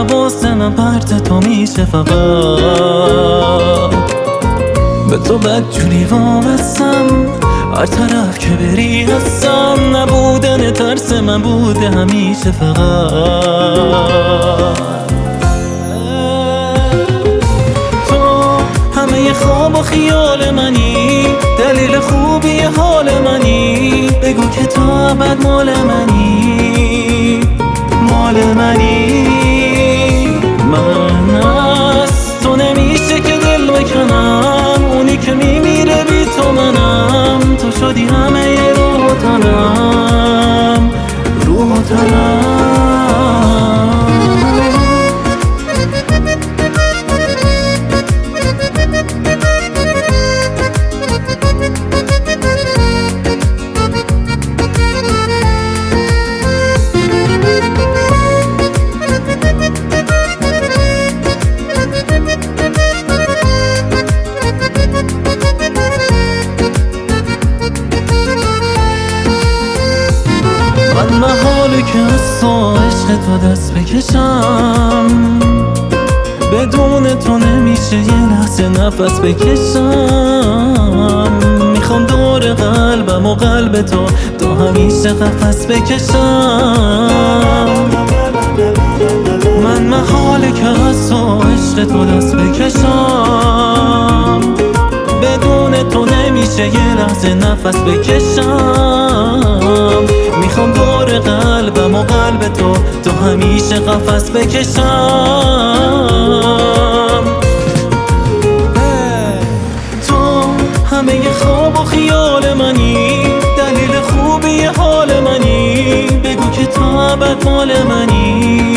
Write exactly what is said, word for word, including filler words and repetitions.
حواسم من پرت تو میشه فقط. به تو بدجوری وابستم، هر طرف که بری هستم. نبودن ترس من بوده همیشه فقط. تو همه خواب و خیال منی، دلیل خوبی حال منی. بگو که تو ابد مال منی، مال منی. من از تو نمیشه که دل بکنم، اونی که میمیره بی تو منم. تو شدی همه روح و تنم، روح و تنم. من محاله که از تو عشق تو دست بکشم، بدون تو نمیشه یه لحظه نفس بکشم. میخوام دور قلبم و قلب تو تو همیشه قفس بکشم. من محاله که از تو عشق تو دست بکشم، بدون تو نمیشه یه لحظه نفس بکشم. میخوام دور قلبم و قلب تو تو همیشه قفس بکشم. تو همه خواب و خیال منی، دلیل خوبی حال منی. بگو که تو ابد مال منی،